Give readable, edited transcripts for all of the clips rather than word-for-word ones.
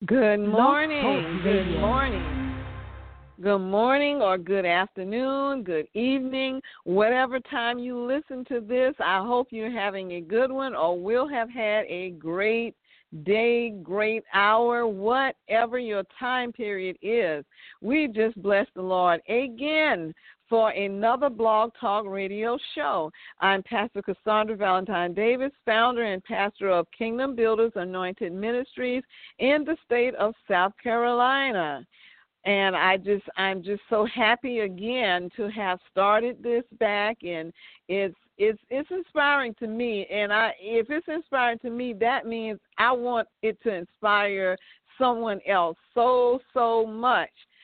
Good Blog Talk morning. Good Radio. morning. Good morning or good afternoon, good evening, whatever time you listen to this. I hope you're having a good one or will have had a great day, great hour, whatever your time period is. We just bless the Lord again for another Blog Talk Radio show. I'm Pastor Cassandra Valentine Davis, founder and pastor of Kingdom Builders Anointed Ministries in the state of South Carolina. And I'm just so happy again to have started this back, and it's inspiring to me. And if it's inspiring to me, that means I want it to inspire someone else so much.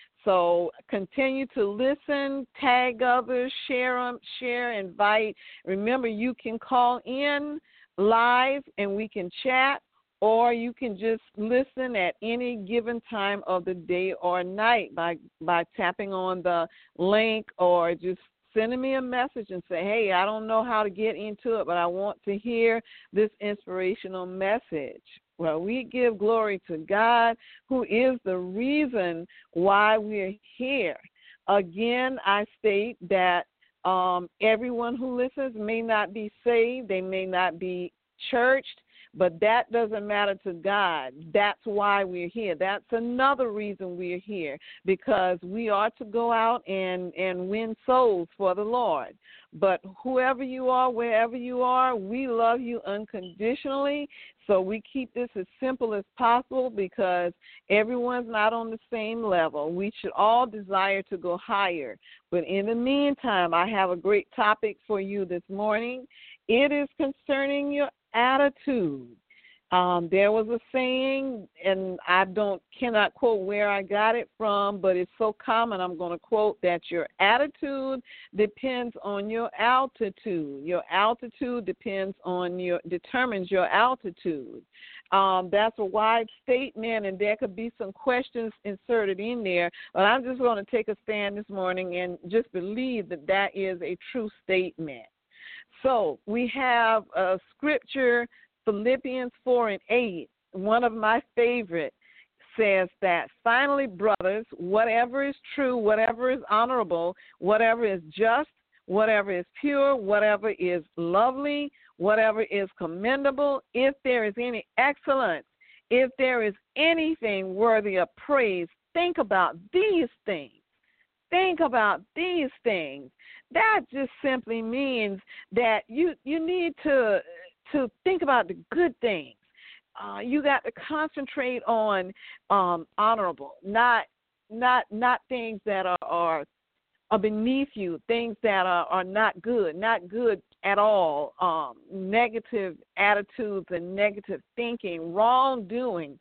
So continue to listen, tag others, share, invite. Remember, you can call in live and we can chat, or you can just listen at any given time of the day or night by tapping on the link or just sending me a message and say, hey, I don't know how to get into it, but I want to hear this inspirational message. Well, we give glory to God, who is the reason why we're here. Again, I state that everyone who listens may not be saved, they may not be churched, but that doesn't matter to God. That's why we're here. That's another reason we're here, because we are to go out and win souls for the Lord. But whoever you are, wherever you are, we love you unconditionally. So we keep this as simple as possible because everyone's not on the same level. We should all desire to go higher. But in the meantime, I have a great topic for you this morning. It is concerning your attitude. There was a saying, and I cannot quote where I got it from, but it's so common. I'm going to quote that your attitude depends on your altitude. Your altitude determines your altitude. That's a wide statement, and there could be some questions inserted in there, but I'm just going to take a stand this morning and just believe that that is a true statement. So we have a scripture, Philippians 4:8, one of my favorite, says that, finally, brothers, whatever is true, whatever is honorable, whatever is just, whatever is pure, whatever is lovely, whatever is commendable, if there is any excellence, if there is anything worthy of praise, think about these things. Think about these things. That just simply means that you need to think about the good things. You got to concentrate on honorable, not things that are beneath you, things that are not good at all, negative attitudes and negative thinking, wrongdoing.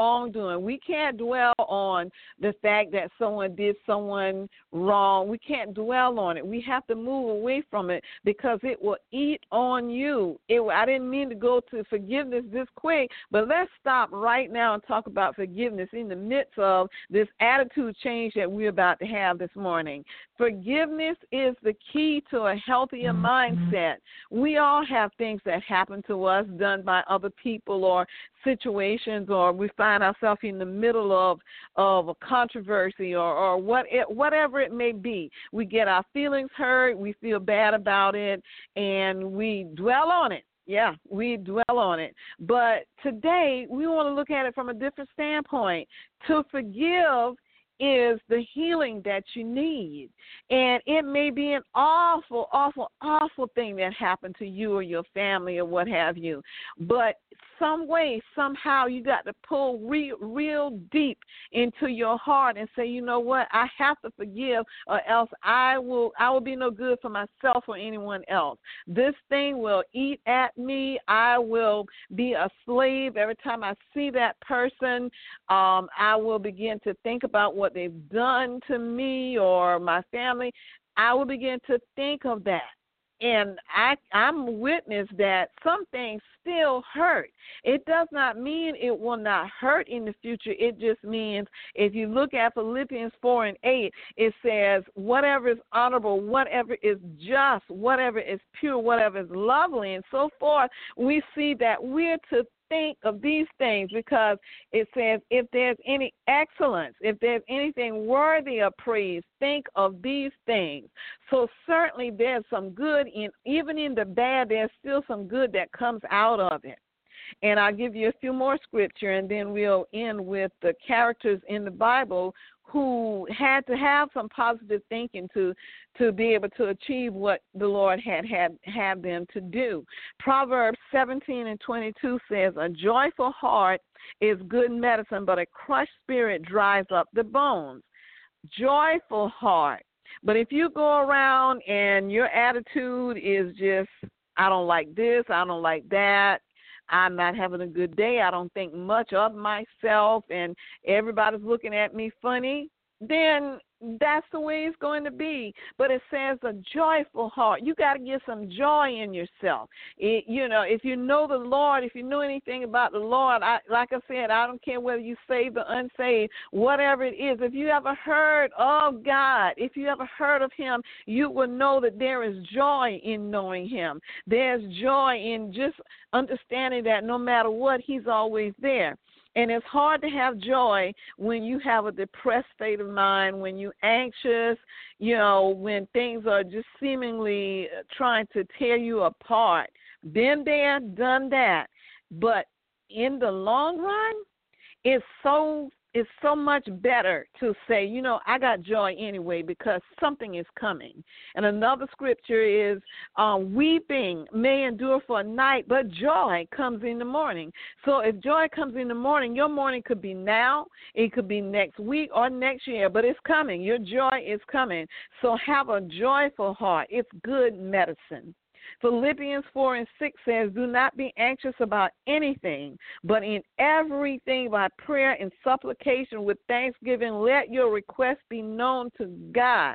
We can't dwell on the fact that someone did someone wrong. We can't dwell on it. We have to move away from it because it will eat on you. I didn't mean to go to forgiveness this quick, but let's stop right now and talk about forgiveness in the midst of this attitude change that we're about to have this morning. Forgiveness is the key to a healthier mindset. We all have things that happen to us done by other people or situations, or we find ourselves in the middle of a controversy or whatever it may be. We get our feelings hurt, we feel bad about it, and we dwell on it. Yeah, we dwell on it. But today we want to look at it from a different standpoint. To forgive is the healing that you need. And it may be an awful, awful, awful thing that happened to you or your family or what have you. But some way, somehow, you got to pull real deep into your heart and say, you know what, I have to forgive, or else I will be no good for myself or anyone else. This thing will eat at me. I will be a slave. Every time I see that person, I will begin to think about what they've done to me or my family. I will begin to think of that. And I'm witness that some things still hurt. It does not mean it will not hurt in the future. It just means if you look at Philippians 4:8, it says, whatever is honorable, whatever is just, whatever is pure, whatever is lovely, and so forth. We see that we're to think of these things, because it says, if there's any excellence, if there's anything worthy of praise, think of these things. So certainly there's some good even in the bad, there's still some good that comes out of it. And I'll give you a few more scripture, and then we'll end with the characters in the Bible who had to have some positive thinking to be able to achieve what the Lord had them to do. Proverbs 17:22 says, a joyful heart is good medicine, but a crushed spirit dries up the bones. Joyful heart. But if you go around and your attitude is just, I don't like this, I don't like that, I'm not having a good day, I don't think much of myself, and everybody's looking at me funny, then that's the way it's going to be. But it says a joyful heart. You got to get some joy in yourself. If you know the Lord, if you know anything about the Lord, like I said, I don't care whether you saved or unsaved, whatever it is. If you ever heard of God, if you ever heard of Him, you will know that there is joy in knowing Him. There's joy in just understanding that no matter what, He's always there. And it's hard to have joy when you have a depressed state of mind, when you're anxious, when things are just seemingly trying to tear you apart. Been there, done that. But in the long run, it's so much better to say, I got joy anyway because something is coming. And another scripture is, weeping may endure for a night, but joy comes in the morning. So if joy comes in the morning, your morning could be now, it could be next week or next year, but it's coming. Your joy is coming. So have a joyful heart. It's good medicine. Philippians 4:6 says, do not be anxious about anything, but in everything by prayer and supplication with thanksgiving, let your requests be known to God.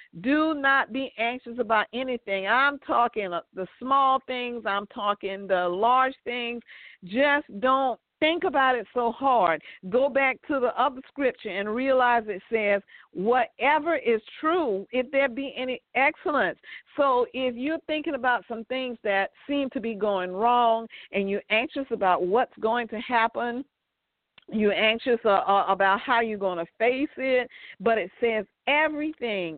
Do not be anxious about anything. I'm talking the small things. I'm talking the large things. Just don't think about it so hard. Go back to the other scripture and realize it says, whatever is true, if there be any excellence. So if you're thinking about some things that seem to be going wrong and you're anxious about what's going to happen, you're anxious about how you're going to face it, but it says everything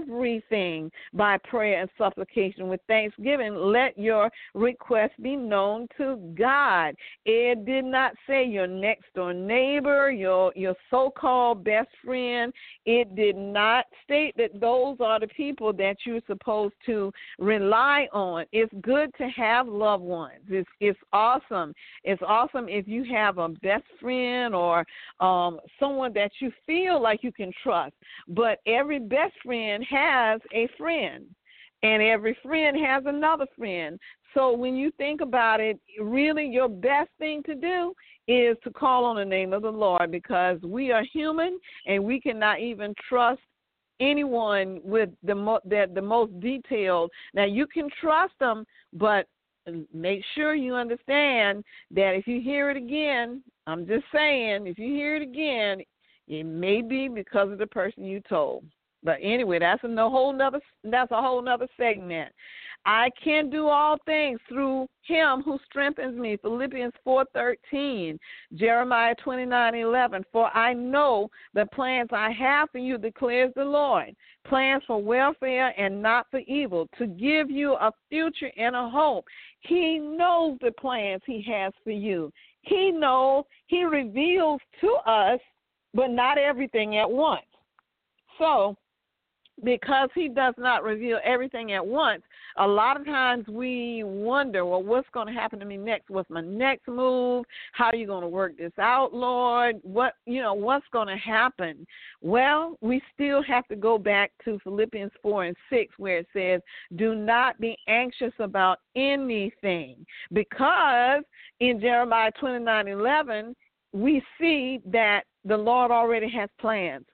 by prayer and supplication with thanksgiving, let your request be known to God. It did not say your next door neighbor, your so-called best friend. It did not state that those are the people that you're supposed to rely on. It's good to have loved ones. It's awesome. It's awesome if you have a best friend or someone that you feel like you can trust. But every best friend has a friend, and every friend has another friend. So when you think about it, really your best thing to do is to call on the name of the Lord, because we are human and we cannot even trust anyone with the most detailed. Now, you can trust them, but make sure you understand that if you hear it again, I'm just saying, if you hear it again, it may be because of the person you told. But anyway, that's a whole nother segment. I can do all things through Him who strengthens me. Philippians 4:13, Jeremiah 29:11. For I know the plans I have for you, declares the Lord, plans for welfare and not for evil, to give you a future and a hope. He knows the plans He has for you. He knows. He reveals to us, but not everything at once. So, because He does not reveal everything at once, a lot of times we wonder, well, what's going to happen to me next? What's my next move? How are you going to work this out, Lord? What's going to happen? Well, we still have to go back to Philippians 4:6, where it says, do not be anxious about anything. Because in Jeremiah 29:11, we see that the Lord already has plans.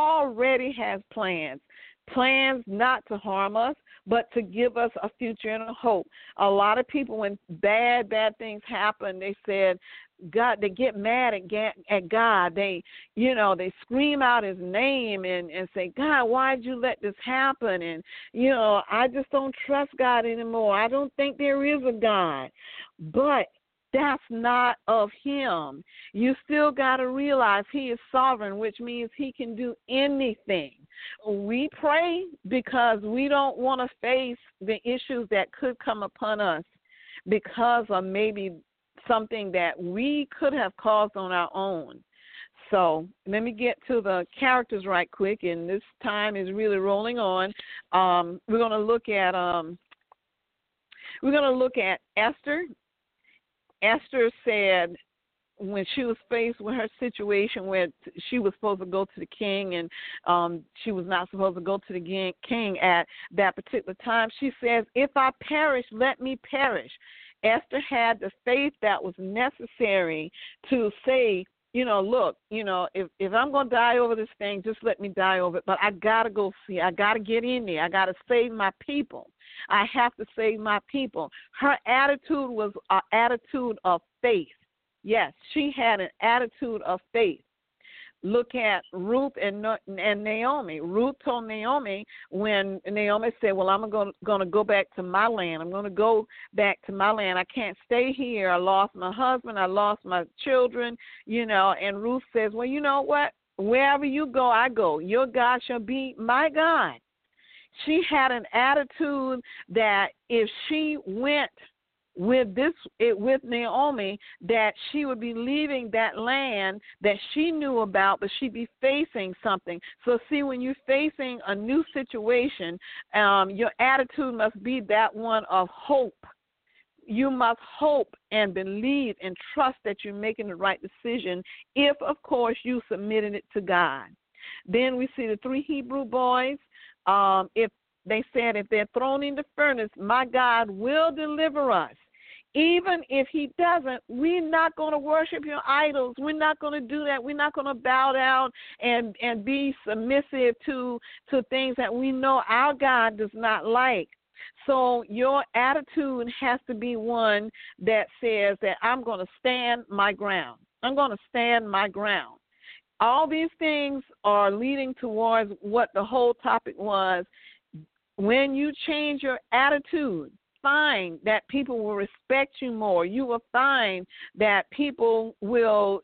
Plans not to harm us, but to give us a future and a hope. A lot of people, when bad things happen, they said, God, they get mad at God. They scream out His name and say, God, why did you let this happen? And, I just don't trust God anymore. I don't think there is a God. But that's not of him. You still got to realize he is sovereign, which means he can do anything. We pray because we don't want to face the issues that could come upon us because of maybe something that we could have caused on our own. So let me get to the characters right quick, and this time is really rolling on. We're going to look at Esther. Esther said when she was faced with her situation where she was supposed to go to the king and she was not supposed to go to the king at that particular time, she says, if I perish, let me perish. Esther had the faith that was necessary to say, look, if I'm going to die over this thing, just let me die over it. But I got to go see. I got to get in there. I got to save my people. I have to save my people. Her attitude was an attitude of faith. Yes, she had an attitude of faith. Look at Ruth and Naomi. Ruth told Naomi when Naomi said, well, I'm going to go back to my land. I'm going to go back to my land. I can't stay here. I lost my husband. I lost my children, And Ruth says, well, you know what? Wherever you go, I go. Your God shall be my God. She had an attitude that if she went with Naomi, that she would be leaving that land that she knew about, but she'd be facing something. So see, when you're facing a new situation, your attitude must be that one of hope. You must hope and believe and trust that you're making the right decision if, of course, you submitted it to God. Then we see the 3 Hebrew boys. If they said, if they're thrown in the furnace, my God will deliver us. Even if he doesn't, we're not going to worship your idols. We're not going to do that. We're not going to bow down and be submissive to things that we know our God does not like. So your attitude has to be one that says that I'm going to stand my ground. I'm going to stand my ground. All these things are leading towards what the whole topic was. When you change your attitude, find that people will respect you more. You will find that people will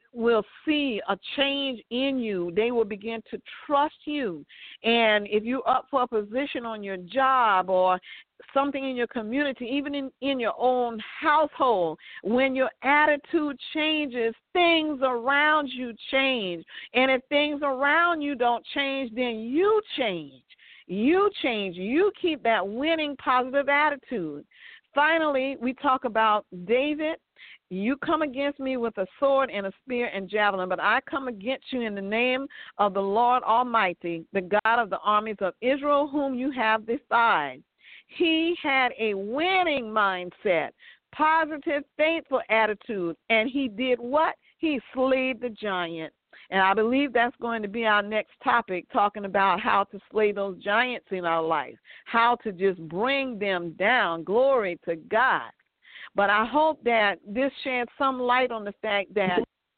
see a change in you. They will begin to trust you. And if you're up for a position on your job or something in your community, even in your own household, when your attitude changes, things around you change. And if things around you don't change, then you change. You change. You keep that winning positive attitude. Finally, we talk about David. You come against me with a sword and a spear and javelin, but I come against you in the name of the Lord Almighty, the God of the armies of Israel, whom you have defied. He had a winning mindset, positive, faithful attitude, and he did what? He slayed the giant. And I believe that's going to be our next topic, talking about how to slay those giants in our life, how to just bring them down. Glory to God. But I hope that this sheds some light on the fact that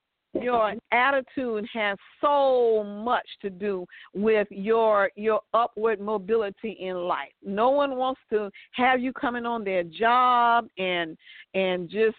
your attitude has so much to do with your upward mobility in life. No one wants to have you coming on their job and just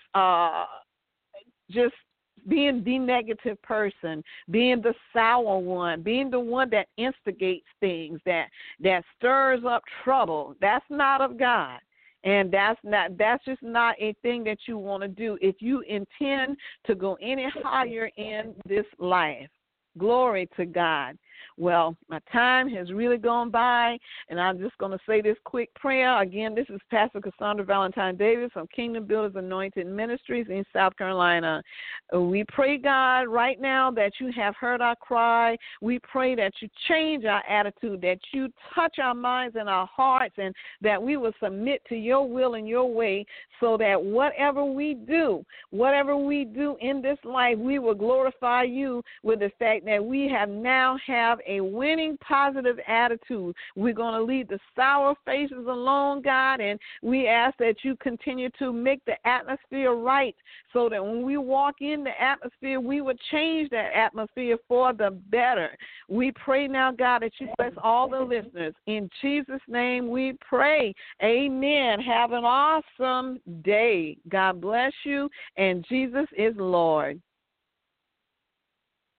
being the negative person, being the sour one, being the one that instigates things, that stirs up trouble. That's not of God. And that's just not a thing that you want to do if you intend to go any higher in this life. Glory to God. Well, my time has really gone by, and I'm just going to say this quick prayer. Again, this is Pastor Cassandra Valentine Davis from Kingdom Builders Anointed Ministries in South Carolina. We pray, God, right now that you have heard our cry. We pray that you change our attitude, that you touch our minds and our hearts, and that we will submit to your will and your way so that whatever we do in this life, we will glorify you with the fact that we have now had have a winning, positive attitude. We're going to leave the sour faces alone, God, and we ask that you continue to make the atmosphere right so that when we walk in the atmosphere, we would change that atmosphere for the better. We pray now, God, that you bless all the listeners. In Jesus' name we pray. Amen. Have an awesome day. God bless you, and Jesus is Lord.